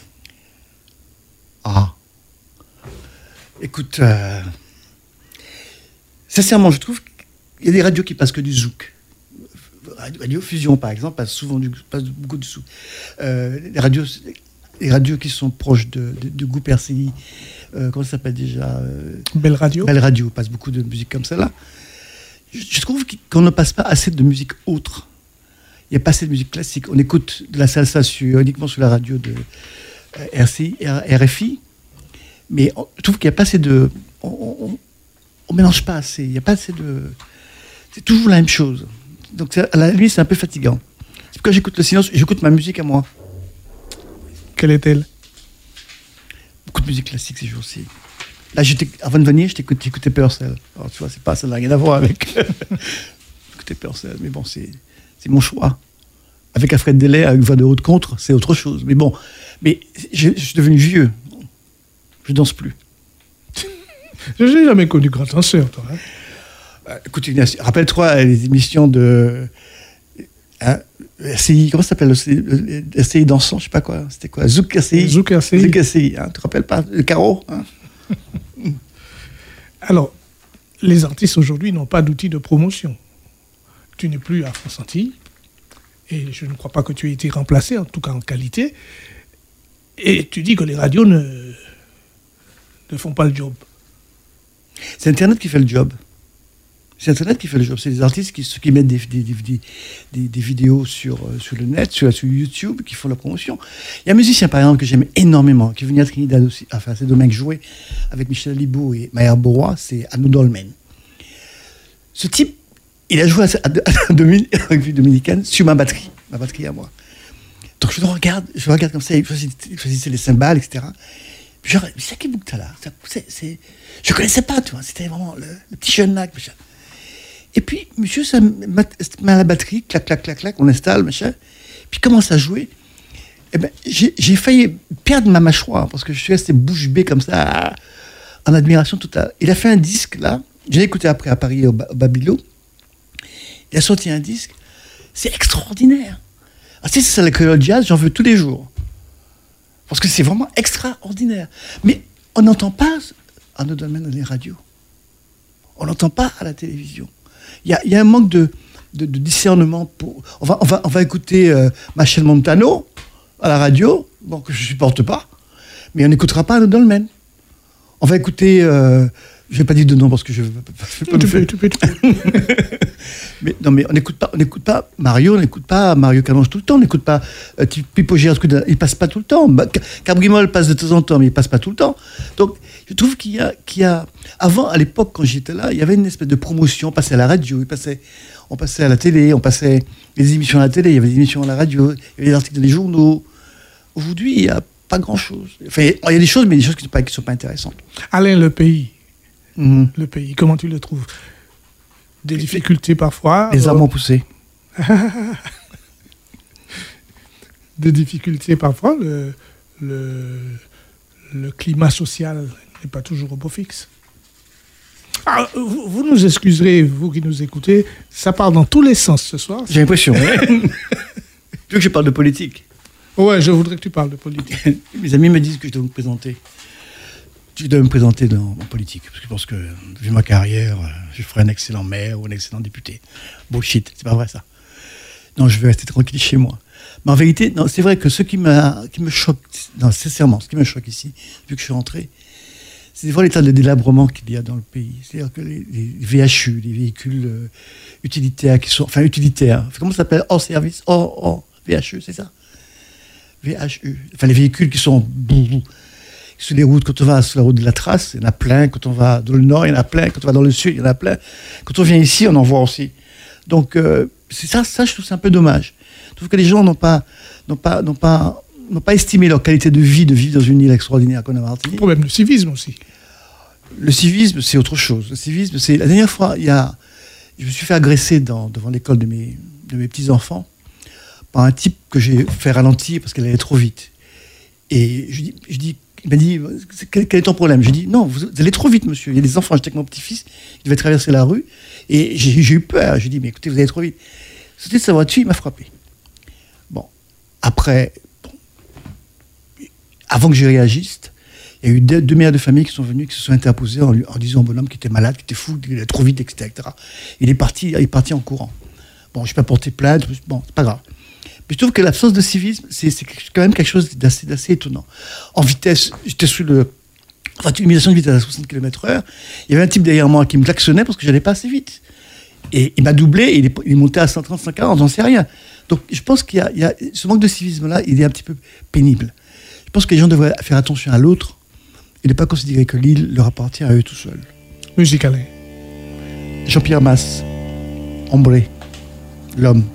Ah, écoute, euh... sincèrement, je trouve qu'il y a des radios qui passent que du zouk. Radio Fusion, par exemple, passe souvent du, passe beaucoup de zouk. Euh, les radios, les radios qui sont proches de, de, de Groupe R C I. Euh, comment ça s'appelle déjà euh, Belle Radio. Belle Radio passe beaucoup de musique comme ça là. Je, je trouve qu'on ne passe pas assez de musique autre. Il n'y a pas assez de musique classique. On écoute de la salsa sur, uniquement sur la radio de euh, R C I, R F I, mais on, je trouve qu'il n'y a pas assez de... On ne mélange pas assez. Il n'y a pas assez de... C'est toujours la même chose. Donc à la limite, c'est un peu fatigant. C'est pourquoi j'écoute le silence, j'écoute ma musique à moi. Quelle est-elle? Beaucoup de musique classique ces jours-ci. Là, avant de venir, j'écoutais Purcell. Alors, tu vois, c'est pas, ça n'a rien à voir avec écouter Purcell, mais bon, c'est, c'est mon choix. Avec Alfred Delay, avec voix de haute contre, c'est autre chose. Mais bon, mais je, je suis devenu vieux. Je danse plus. Je n'ai jamais connu grand danseur, toi. Hein? Euh, écoute, Ignace, rappelle-toi les émissions de hein, R C I, comment ça s'appelle le R C I dansant, je sais pas quoi. C'était quoi? Zouk R C I. Zouk R C I. Zouk R C I, hein, tu te rappelles pas? Le carreau, hein? Alors, les artistes aujourd'hui n'ont pas d'outils de promotion. tu n'es plus à France Antilles, et je ne crois pas que tu aies été remplacé, en tout cas en qualité, et tu dis que les radios ne, ne font pas le job. C'est Internet qui fait le job. C'est Internet qui fait le job. C'est les artistes qui, qui mettent des, des, des, des, des vidéos sur, euh, sur le net, sur, sur YouTube, qui font la promotion. Il y a un musicien, par exemple, que j'aime énormément, qui est venu à Trinidad aussi, enfin, c'est Domingue jouer avec Michel Alibo et Maher Borois, c'est Arnaud Dolmen. Ce type, il a joué à, à, à, à République dominicaine sur ma batterie, ma batterie à moi. Donc je le regarde, je le regarde comme ça, il choisissait les cymbales, et cetera. Puis je regarde, mais c'est quel bout que t'as là ça, c'est, c'est... Je ne connaissais pas, tu vois, c'était vraiment le, le petit jeune là. Machin. Et puis, monsieur, ça met à la batterie, clac, clac, clac, clac, on installe, machin. Puis commence à jouer. Eh ben, j'ai, j'ai failli perdre ma mâchoire parce que je suis resté bouche bée comme ça, en admiration totale. Il a fait un disque là, j'ai écouté après à Paris, au, ba- au Babilo. Il a sorti un disque, c'est extraordinaire. Ah, si c'est ça, le jazz, j'en veux tous les jours. Parce que c'est vraiment extraordinaire. Mais on n'entend pas Arnaud Dolmen dans les radios. On n'entend pas à la télévision. Il y a, y a un manque de, de, de discernement. Pour... On, va, on, va, on va écouter euh, Machel Montano à la radio, bon, que je ne supporte pas, mais on n'écoutera pas Arnaud Dolmen. On va écouter... Euh, je ne vais pas dire de nom parce que je ne veux pas me faire... mais, non, mais on n'écoute pas, on n'écoute pas Mario, on n'écoute pas Mario Canonge tout le temps, on n'écoute pas euh, Pipo Gérard, il ne passe pas tout le temps. Cabrimol passe de temps en temps, mais il ne passe pas tout le temps. Donc, je trouve qu'il y a, qu'il y a... Avant, à l'époque, quand j'étais là, il y avait une espèce de promotion. On passait à la radio, il passait, on passait à la télé, on passait les émissions à la télé, il y avait des émissions à la radio, il y avait des articles dans les journaux. Aujourd'hui, il n'y a pas grand-chose. Enfin, il y a des choses, mais des choses qui ne sont pas, qui sont pas intéressantes. Alain, le pays. Mmh. Le pays, comment tu le trouves? Des difficultés parfois. Les arbres ont poussé. Des difficultés parfois. Le, le, le climat social n'est pas toujours au beau fixe. Ah, vous, vous nous excuserez, vous qui nous écoutez, ça part dans tous les sens ce soir. J'ai l'impression. Ouais. Tu veux que je parle de politique? Ouais, je voudrais que tu parles de politique. Mes amis me disent que je dois me présenter. Je dois me présenter dans, en politique, parce que je pense que, vu ma carrière, je ferai un excellent maire ou un excellent député. Bullshit, c'est pas vrai ça. Non, je vais rester tranquille chez moi. Mais en vérité, non, c'est vrai que ce qui, m'a, qui me choque, non, sincèrement, ce qui me choque ici, vu que je suis rentré, c'est de voir l'état de délabrement qu'il y a dans le pays. C'est-à-dire que les, les V H U, les véhicules euh, utilitaires, qui sont, enfin utilitaires, comment ça s'appelle? Hors service, hors, hors V H U, c'est ça? V H U, enfin les véhicules qui sont... Sur les routes, quand on va sur la route de la Trace, il y en a plein. Quand on va dans le nord, il y en a plein. Quand on va dans le sud, il y en a plein. Quand on vient ici, on en voit aussi. Donc, euh, c'est ça, ça, je trouve c'est un peu dommage. Je trouve que les gens n'ont pas, n'ont pas, n'ont pas, n'ont pas estimé leur qualité de vie, de vivre dans une île extraordinaire comme la Martinique. Le problème du civisme aussi. Le civisme, c'est autre chose. Le civisme, c'est... La dernière fois, il y a... je me suis fait agresser dans, devant l'école de mes, de mes petits-enfants par un type que j'ai fait ralentir parce qu'elle allait trop vite. Et je dis... Je dis il m'a dit, quel, quel est ton problème? Je dis, non, vous, vous allez trop vite, monsieur. Il y a des enfants, j'étais avec mon petit-fils, il devait traverser la rue, et j'ai, j'ai eu peur. Je dis, mais écoutez, vous allez trop vite. C'était de sa voiture, il m'a frappé. Bon, après, bon, avant que je réagisse, il y a eu deux, deux mères de famille qui sont venues, qui se sont interposées en, lui, en disant au bonhomme qui était malade, qui était fou, qu'il allait trop vite, et cetera, et cetera. Il est parti, il est parti en courant. Bon, je n'ai pas porté plainte, bon, c'est pas grave. Mais je trouve que l'absence de civisme, c'est, c'est quand même quelque chose d'assez, d'assez étonnant. En vitesse, j'étais sur le... Enfin, une limitation de vitesse à soixante kilomètres heure. Il y avait un type derrière moi qui me klaxonnait parce que je n'allais pas assez vite. Et il m'a doublé et il est, il est monté à cent trente, cent quarante, j'en sais rien. Donc, je pense qu'il y a, il y a ce manque de civisme-là, il est un petit peu pénible. Je pense que les gens devraient faire attention à l'autre et ne pas considérer que l'île leur appartient à eux tout seuls. Musique, Alain. Jean-Pierre Masse, Ombré, l'homme.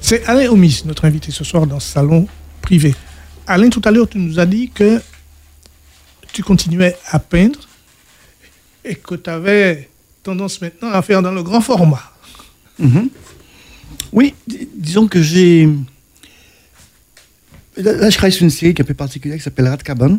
C'est Alain Omis, notre invité ce soir dans ce salon privé. Alain, tout à l'heure, tu nous as dit que tu continuais à peindre et que tu avais tendance maintenant à faire dans le grand format. Mm-hmm. Oui, d- disons que j'ai... Là, là, je travaille sur une série qui est un peu particulière qui s'appelle Rat Cabane.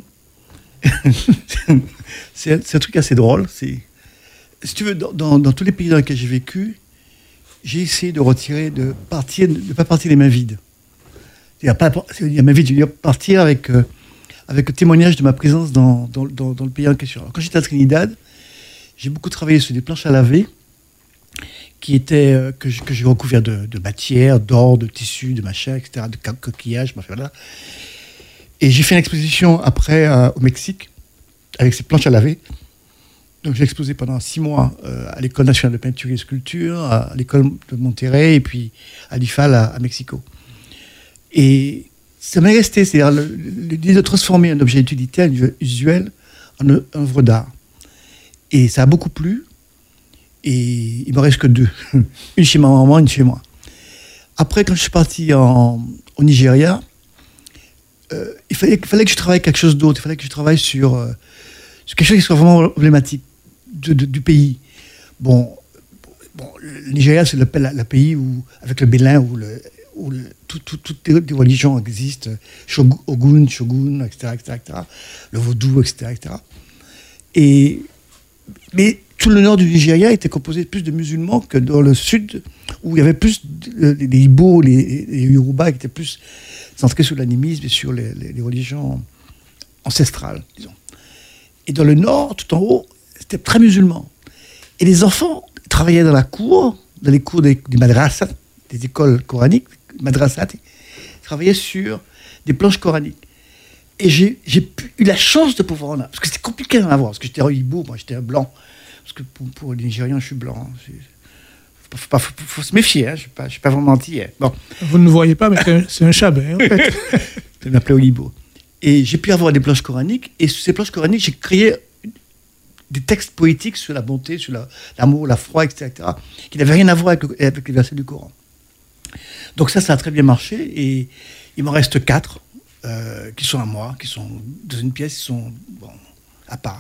c'est, un, c'est un truc assez drôle. C'est... Si tu veux, dans, dans, dans tous les pays dans lesquels j'ai vécu, j'ai essayé de retirer, de partir, de ne pas partir les mains vides. Il y a pas, il y a mains vides, je veux dire partir avec, euh, avec le témoignage de ma présence dans, dans, dans, dans le pays en question. Alors, quand j'étais à Trinidad, j'ai beaucoup travaillé sur des planches à laver qui étaient, euh, que, je, que j'ai recouvert de, de matière, d'or, de tissu, de machin, et cetera, de coquillages, voilà. Et j'ai fait une exposition après euh, au Mexique avec ces planches à laver. Donc j'ai exposé pendant six mois euh, à l'École nationale de peinture et sculpture, à l'école de Monterrey et puis à l'I F A L à, à Mexico. Et ça m'est resté, c'est-à-dire l'idée de transformer un objet utilitaire, usuel, en une œuvre d'art. Et ça a beaucoup plu. Et il me reste que deux. Une chez ma maman, une chez moi. Après, quand je suis parti en, au Nigeria, euh, il, fallait, il fallait que je travaille quelque chose d'autre. Il fallait que je travaille sur, euh, sur quelque chose qui soit vraiment emblématique de, de, du pays. Bon, bon, le Nigeria, c'est le, le, le pays où, avec le Bénin, où, le, où le, tout, tout, toutes les religions existent. Shogun, Ogun, Shogun, et cetera, et cetera, et cetera. Le vaudou, et cetera, et cetera. Et, mais tout le nord du Nigeria était composé plus de musulmans que dans le sud, où il y avait plus de, les Ibo, les, les Yoruba, qui étaient plus centrés sur l'animisme et sur les, les, les religions ancestrales, disons. Et dans le nord, tout en haut, c'était très musulman. Et les enfants travaillaient dans la cour, dans les cours des, des madrasas, des écoles coraniques, madrasat, travaillaient sur des planches coraniques. Et j'ai, j'ai eu la chance de pouvoir en avoir, parce que c'était compliqué d'en avoir, parce que j'étais un Ibo, moi j'étais un blanc. Parce que pour, pour les Nigérians, je suis blanc. Il faut, faut, faut se méfier, hein. Je ne suis pas vraiment antillais. Bon. Vous ne le voyez pas, mais c'est un, c'est un chabin, en fait. Je m'appelais Olibo. Et j'ai pu avoir des planches coraniques. Et sur ces planches coraniques, j'ai créé des textes poétiques sur la bonté, sur la, l'amour, la foi, et cetera, et cetera, qui n'avaient rien à voir avec, le, avec les versets du Coran. Donc ça, ça a très bien marché. Et il m'en reste quatre euh, qui sont à moi, qui sont dans une pièce, qui sont bon, à part.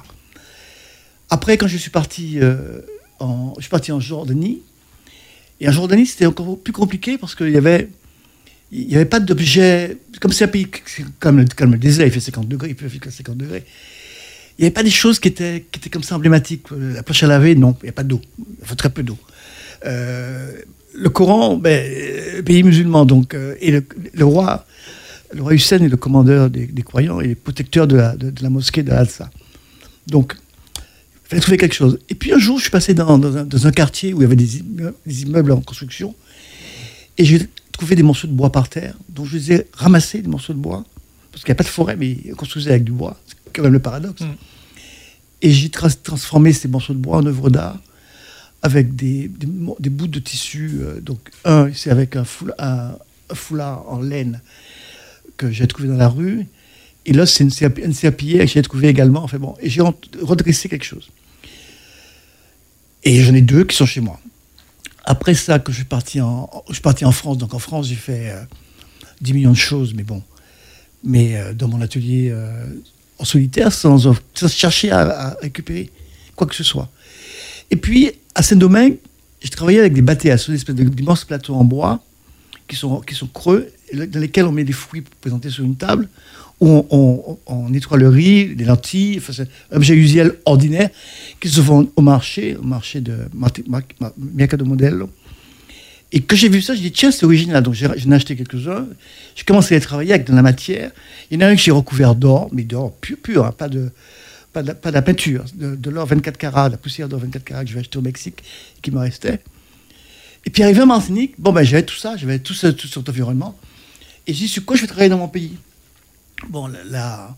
Après, quand je suis parti, euh, en, je suis parti en Jordanie, et en Jordanie, c'était encore plus compliqué parce qu'il y avait, il y avait pas d'objets, comme c'est un pays, comme, comme le désert, il fait cinquante degrés, il peut faire cinquante degrés, il n'y avait pas des choses qui étaient, qui étaient comme ça emblématiques. La planche à laver, non, il n'y a pas d'eau, il faut très peu d'eau. Euh, le Coran, ben, pays musulman, donc, euh, et le, le roi, le roi Hussein est le commandeur des, des croyants et le protecteur de la, de, de la mosquée de Al-Aqsa. Donc, il fallait trouver quelque chose. Et puis un jour, je suis passé dans, dans, un, dans un quartier où il y avait des immeubles, des immeubles en construction. Et j'ai trouvé des morceaux de bois par terre. Donc je les ai ramassés, des morceaux de bois. Parce qu'il n'y a pas de forêt, mais ils construisaient avec du bois. C'est quand même le paradoxe. Mmh. Et j'ai tra- transformé ces morceaux de bois en œuvres d'art avec des, des, des bouts de tissu. Euh, donc un, c'est avec un foulard, un, un foulard en laine que j'ai trouvé dans la rue. Et là, c'est une serpillière que j'ai trouvé également. Enfin bon, et j'ai redressé quelque chose. Et j'en ai deux qui sont chez moi. Après ça, que je suis parti en, je suis parti en France. Donc en France, j'ai fait euh, dix millions de choses, mais bon. Mais euh, dans mon atelier euh, en solitaire, sans, sans chercher à, à récupérer quoi que ce soit. Et puis, à Saint-Domingue, j'ai travaillé avec des batéas, des espèces d'immenses plateaux en bois qui sont, qui sont creux, dans lesquels on met des fruits pour présenter sur une table, où on, on, on nettoie le riz, les lentilles, enfin, c'est un objet usuel ordinaire qui se vend au marché, au marché de Mercado Modelo. Et quand j'ai vu ça, j'ai dit tiens, c'est original. Donc j'ai, j'en ai acheté quelques-uns. J'ai commencé à travailler avec de la matière. Il y en a un que j'ai recouvert d'or, mais d'or pur, pur hein, pas, de, pas, de, pas de la peinture, de, de l'or vingt-quatre carats, la poussière d'or vingt-quatre carats que je vais acheter au Mexique et qui me restait. Et puis arrivé à Martinique, bon ben j'avais tout ça, j'avais tout, ce, tout cet environnement. Et j'ai dit sur quoi je vais travailler dans mon pays. Bon, la, la,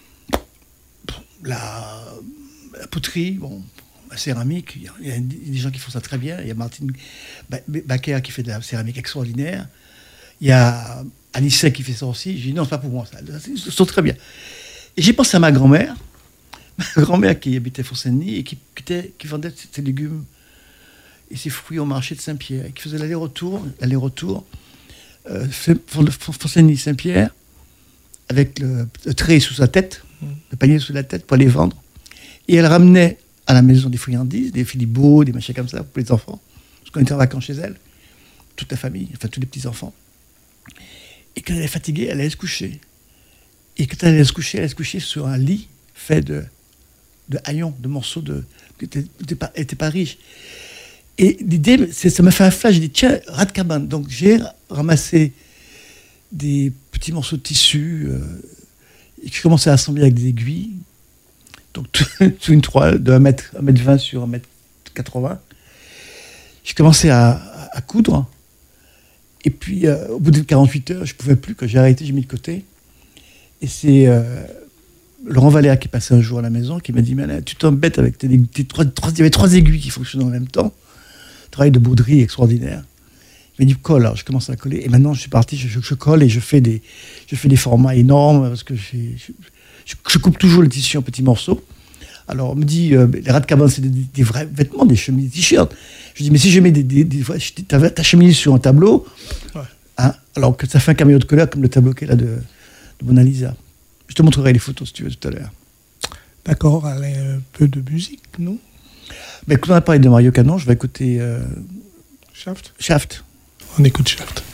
la, la poterie, bon, la céramique, il y, a, il y a des gens qui font ça très bien. Il y a Martine Baker qui fait de la céramique extraordinaire. Il y a Anissé qui fait ça aussi. J'ai dit non, c'est pas pour moi, ça. Ils sont très bien. Et j'ai pensé à ma grand-mère, ma grand-mère qui habitait Fort-Saint-Denis et qui, qui, était, qui vendait ses légumes et ses fruits au marché de Saint-Pierre et qui faisait l'aller-retour, l'aller-retour euh, Fonsigny Saint-Pierre, avec le, le trait sous sa tête, mmh. le panier sous la tête pour les vendre. Et elle ramenait à la maison des friandises, des Philippot, des machins comme ça pour les enfants. Parce qu'on était en vacances chez elle, toute la famille, enfin tous les petits-enfants. Et quand elle est fatiguée, elle allait se coucher. Et quand elle allait se coucher, elle allait se coucher sur un lit fait de, de haillons, de morceaux de, qui n'étaient pas, étaient pas riches. Et l'idée, c'est, ça m'a fait un flash. J'ai dit, tiens, rat de cabane. Donc j'ai ramassé des petits morceaux de tissu euh, et que je commençais à assembler avec des aiguilles. Donc sous une toile de un mètre vingt sur un mètre quatre-vingts. J'ai commencé à, à, à coudre. Et puis, euh, au bout de quarante-huit heures, je ne pouvais plus. Quand j'ai arrêté, j'ai mis de côté. Et c'est euh, Laurent Valère qui est passé un jour à la maison, qui m'a dit, mais là, tu t'embêtes avec tes, tes trois, trois... Il y avait trois aiguilles qui fonctionnaient en même temps. Travail de bouderie extraordinaire. Il m'a dit, colle. Alors, je commence à coller. Et maintenant, je suis parti, je, je, je colle et je fais, des, je fais des formats énormes parce que j'ai, je, je, je coupe toujours le tissu en petits morceaux. Alors, on me dit, euh, les rats de cabane, c'est des, des vrais vêtements, des chemises, des t-shirts. Je dis, mais si je mets des, des, des, des ta, ta chemise sur un tableau, ouais. hein, alors que ça fait un caméo de couleur comme le tableau qui est là de, de Mona Lisa. Je te montrerai les photos si tu veux tout à l'heure. D'accord, allez, un peu de musique, non? Mais quand on a parlé de Mario Canon, je vais écouter euh, Shaft. Shaft. On écoute Shaft.